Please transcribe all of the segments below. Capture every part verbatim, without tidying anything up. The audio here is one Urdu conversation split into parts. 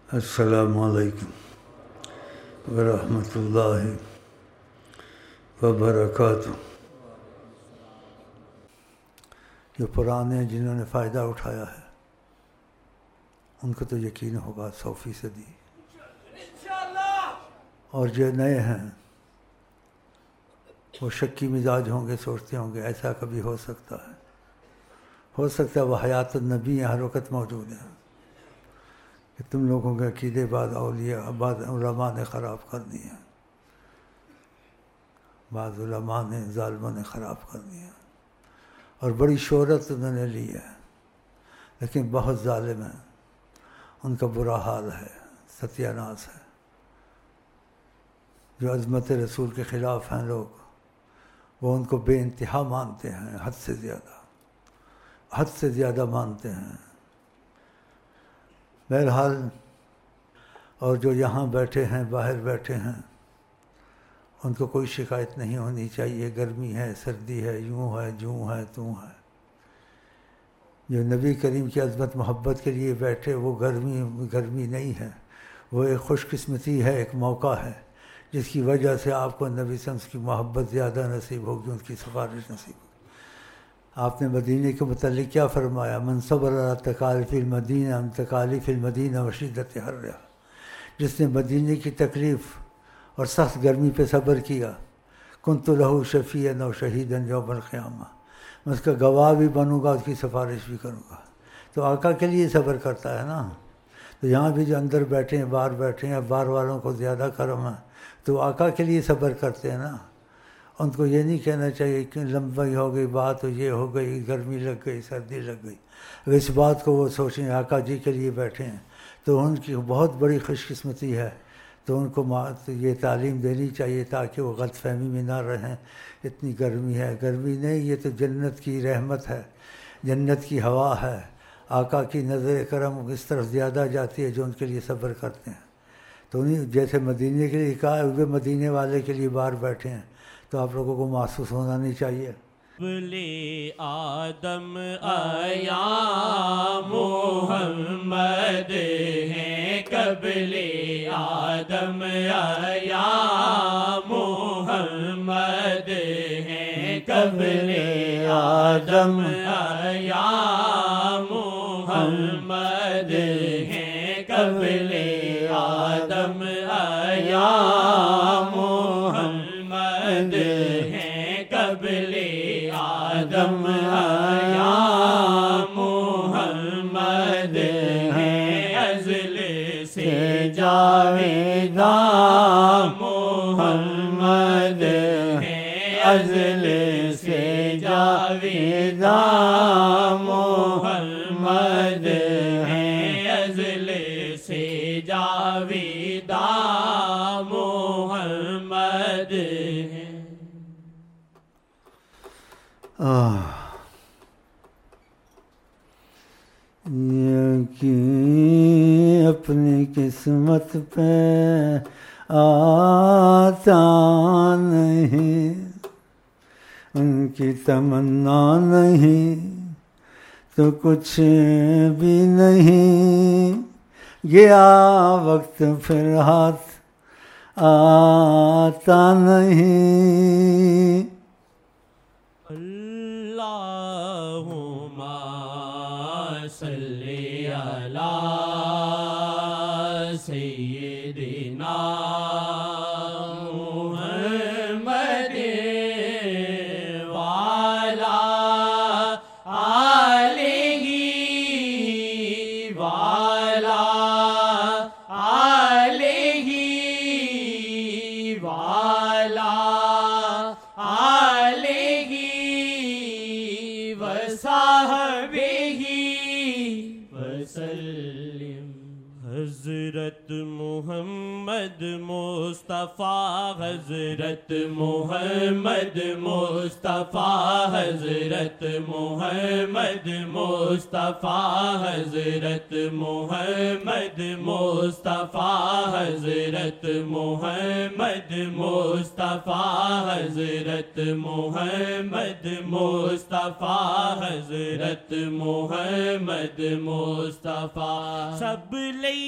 السلام علیکم ورحمۃ اللہ وبرکاتہ۔ جو پرانے جنہوں نے فائدہ اٹھایا ہے ان کو تو یقین ہوگا سو فیصدی، اور جو نئے ہیں وہ شکی مزاج ہوں گے، سوچتے ہوں گے ایسا کبھی ہو سکتا ہے ہو سکتا ہے وہ حیات النبی ہر وقت موجود ہیں کہ تم لوگوں کے عقیدے بعض اولیاء بعض علماء نے خراب کر دیے ہیں، بعض علماء نے ظالموں نے خراب کر دیے ہیں، اور بڑی شہرت انہوں نے لی ہے، لیکن بہت ظالم ہیں، ان کا برا حال ہے، ستیہ ناس ہے۔ جو عظمت رسول کے خلاف ہیں لوگ، وہ ان کو بے انتہا مانتے ہیں، حد سے زیادہ حد سے زیادہ مانتے ہیں۔ بہرحال، اور جو یہاں بیٹھے ہیں باہر بیٹھے ہیں ان کو کوئی شکایت نہیں ہونی چاہیے، گرمی ہے، سردی ہے، یوں ہے، جوں ہے، توں ہے۔ جو نبی کریم کی عظمت محبت کے لیے بیٹھے وہ گرمی گرمی نہیں ہے، وہ ایک خوش قسمتی ہے، ایک موقع ہے جس کی وجہ سے آپ کو نبی صلی اللہ علیہ وسلم کی محبت زیادہ نصیب ہوگی، ان کی سفارش نصیب ہوگی۔ آپ نے مدینہ کے متعلق کیا فرمایا؟ من صبر علی تکالیف المدینہ عن تکالیف المدینہ وشدت حرها، جس نے مدینہ کی تکلیف اور سخت گرمی پہ صبر کیا، کنت لہ شفیعا و شہیدا یوم القیامہ، میں اس کا گواہ بھی بنوں گا، اس کی سفارش بھی کروں گا۔ تو آقا کے لیے صبر کرتا ہے نا۔ تو یہاں بھی جو اندر بیٹھے ہیں باہر بیٹھے ہیں، باہر والوں کو زیادہ کرم ہے تو آقا کے لیے صبر کرتے ہیں نا۔ ان کو یہ نہیں کہنا چاہیے کہ لمبی ہو گئی بات، یہ ہو گئی، گرمی لگ گئی، سردی لگ گئی۔ اگر اس بات کو وہ سوچیں آقا جی کے لیے بیٹھے ہیں تو ان کی بہت بڑی خوش قسمتی ہے، تو ان کو یہ تعلیم دینی چاہیے تاکہ وہ غلط فہمی میں نہ رہیں۔ اتنی گرمی ہے، گرمی نہیں، یہ تو جنت کی رحمت ہے، جنت کی ہوا ہے۔ آقا کی نظر کرم اس طرف زیادہ جاتی ہے جو ان کے لیے صبر کرتے ہیں۔ تو انہیں جیسے مدینے کے لیے کہا ہے، مدینے والے کے لیے باہر بیٹھے ہیں، تو آپ لوگوں کو محسوس ہونا نہیں چاہیے۔ قبل آدم آیا محمد ہیں، قبل آدم آیا محمد ہیں، قبل آدم آیا محمد ہیں، قبل آدم آیا محمد ہیں، قبل آدم آیا محمد ہیں، ازل سے جاویداں محمد ہیں، ازل سے جاویداں محمد ہیں، ازل سے جاویداں محمد ہیں۔ یقین اپنی قسمت پہ آتا نہیں، ان کی تمنا نہیں تو کچھ بھی نہیں، گیا وقت پھر ہاتھ آتا نہیں۔ اللہم صلی علی سیدنا محمد وعلی آلہ وعلی آلہ وعلی آلہ وصحبہ وسلم۔ حضرت محمد مصطفیٰ، حضرت محمد مصطفیٰ، حضرت محمد مصطفیٰ، حضرت محمد مصطفیٰ، حضرت محمد مصطفیٰ، حضرت محمد مصطفیٰ، حضرت محمد مصطفیٰ۔ سب لئی ہے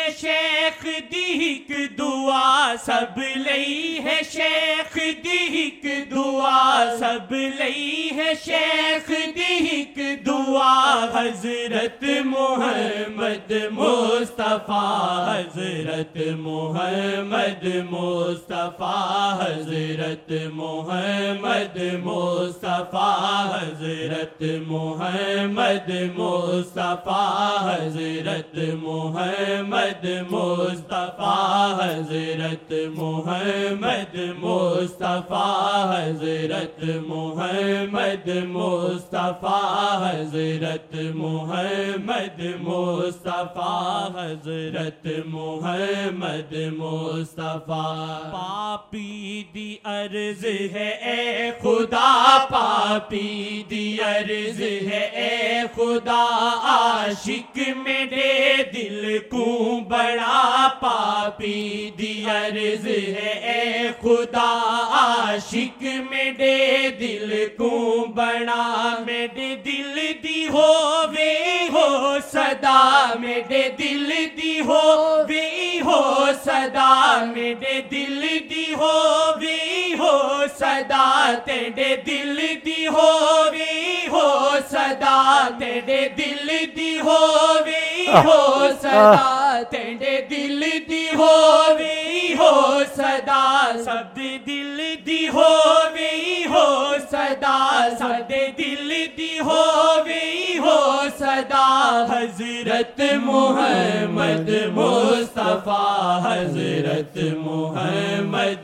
شیخ دی ایک دعا سب لئی ہے شیخ دی ایک دعا سب لئی ہے شیخ دی ایک دعا حضرت محمد مصطفیٰ حضرت محمد مصطفیٰ حضرت محمد مصطفیٰ حضرت محمد مصطفیٰ حضرت محمد مصطفیٰ حضرت محمد مصطفیٰ حضرت محمد مصطفیٰ حضرت محمد مصطفیٰ حضرت محمد مصطفیٰ پاپی دی عرض ہے اے خدا پاپی دی عرض ہے اے خدا عاشق میرے دل کو بڑا پاپی دی عرض ہے اے خدا عاشق میرے دل کو بڑا میرے دل دی ہو وے ہو صدا میرے دل دی ہو وے ہو صدا میرے دل دی ہو وے ہو صدا تیرے دل دی ہو وے ہو صدا تیرے دل دی ہو وے ہو صدا تیرے دل دی ہو وے ہو صدا سب دل دی ہو وے ہو صدا سب دل دی ہو وے ہو صدا حضرت محمد مصطفیٰ حضرت محمد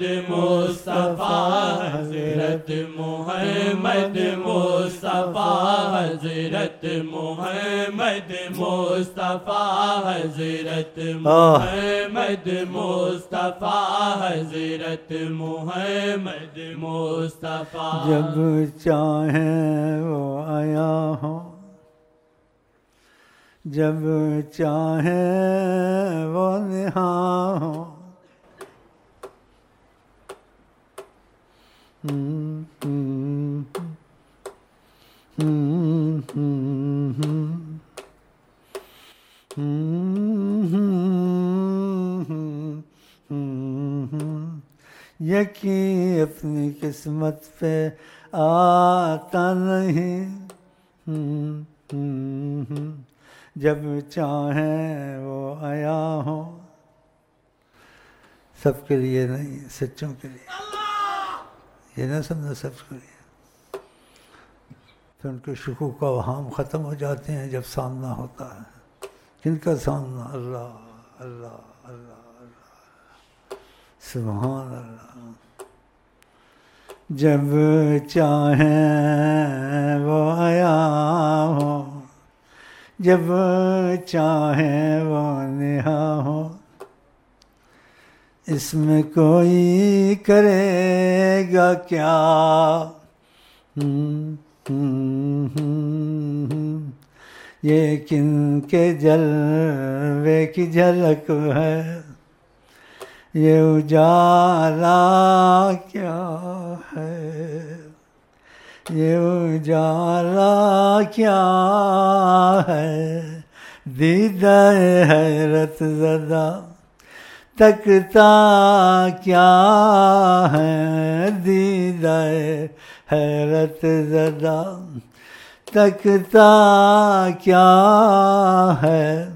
مصطفیٰ حضرت محمد مصطفیٰ حضرت محمد مصطفیٰ حضرت محمد مصطفیٰ حضرت محمد مصطفیٰ جب چاہیں وہ آیا ہوں جب چاہیں وہ نہاں ہوں یقین اپنی قسمت پہ آتا نہیں جب چاہیں وہ آیا ہوں سب کے لیے نہیں سچوں کے لیے یہ نہ سمجھو سب کے لیے پھر ان کے شکوک و اوہام ختم ہو جاتے ہیں جب سامنا ہوتا ہے کن کا سامنا اللہ اللہ اللہ اللہ سبحان اللہ جب چاہیں وہ آیا ہو جب چاہیں وہ نہاں ہو اس میں کوئی کرے گا کیا یہ کن کے جلوے کی جھلک ہے یہ اجالا کیا ہے یہ اجالا کیا ہے دیدہ حیرت زدہ تکتا کیا ہے دیدہ حیرت زدہ تکتا کیا ہے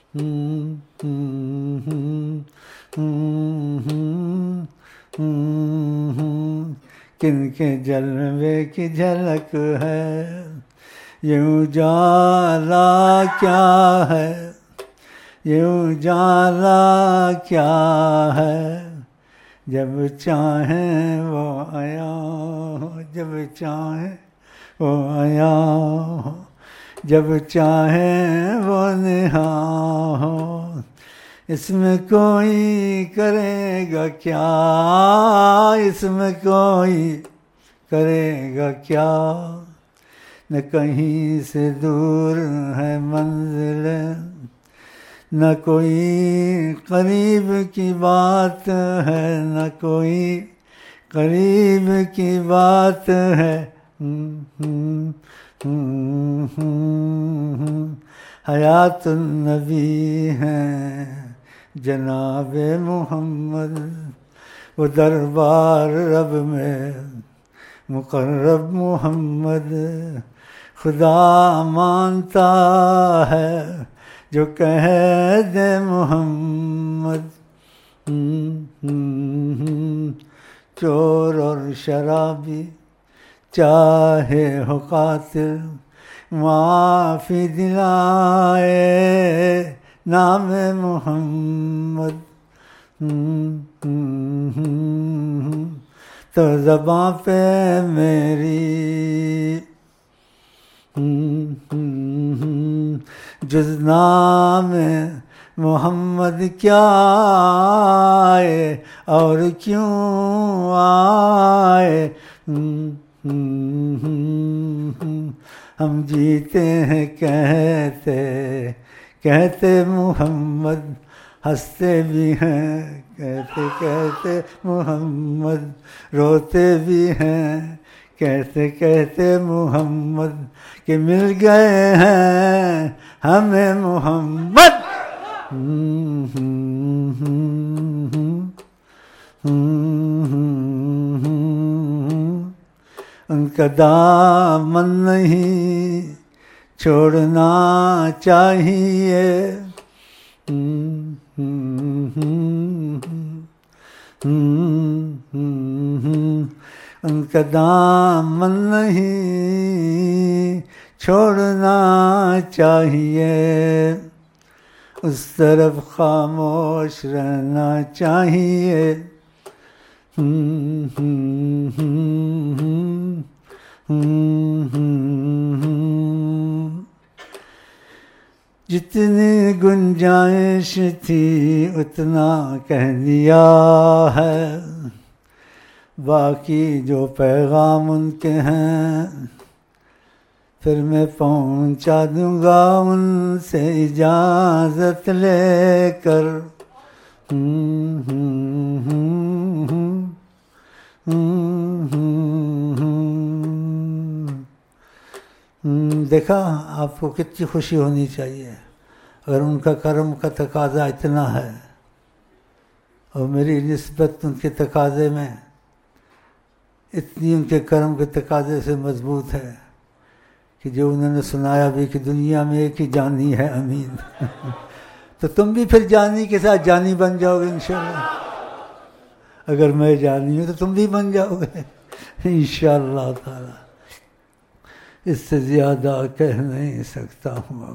کن کے جلوے کی جھلک ہے یہ اجالا کیا ہے یہ اجالا کیا ہے جب چاہیں وہ آیا ہو جب چاہیں وہ آیا ہو جب چاہیں وہ نہاں ہو اس میں کوئی کرے گا کیا اس میں کوئی کرے گا کیا نہ کہیں سے دور ہے منزل نہ کوئی قریب کی بات ہے نہ کوئی قریب کی بات ہے حیات النبی ہے جناب محمد، وہ دربار رب میں مقرب محمد، خدا مانتا ہے جو کہہ دے محمد۔ چور اور شرابی چاہے ہو قاتل، معافی دلائے نام محمد۔ تو زباں پہ میری جز نام محمد کیا آئے اور کیوں آئے، ہم جیتے ہیں کہتے کہتے محمد، ہنستے بھی ہیں کہتے کہتے محمد، روتے بھی ہیں کہتے کہتے محمد، کہ مل گئے ہیں ہمیں محمد۔ ان کا دامن نہیں چھوڑنا چاہیے، ان کا دامن نہیں چھوڑنا چاہیے، اس طرف خاموش رہنا چاہیے۔ جتنی گنجائش تھی اتنا کہہ دیا ہے، باقی جو پیغام ان کے ہیں پھر میں پہنچا دوں گا ان سے اجازت لے کر۔ دیکھا آپ کو کتنی خوشی ہونی چاہیے اگر ان کا کرم کا تقاضا اتنا ہے، اور میری نسبت ان کے تقاضے میں اتنی ان کے کرم کے تقاضے سے مضبوط ہے کہ جو انہوں نے سنایا بھی کہ دنیا میں ایک ہی جانی ہے امین، تو تم بھی پھر جانی کے ساتھ جانی بن جاؤ گے انشاءاللہ۔ اگر میں جانی ہوں تو تم بھی بن جاؤ گے انشاءاللہ تعالی۔ اس سے زیادہ کہہ نہیں سکتا ہوں۔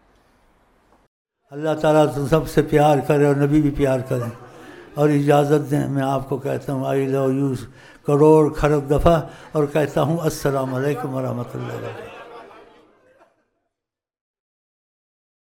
اللہ تعالیٰ تم سب سے پیار کرے اور نبی بھی پیار کرے، اور اجازت دیں میں آپ کو کہتا ہوں آئی لو یو کروڑ کھرب دفعہ، اور کہتا ہوں السلام علیکم ورحمۃ اللہ وبرکاتہ۔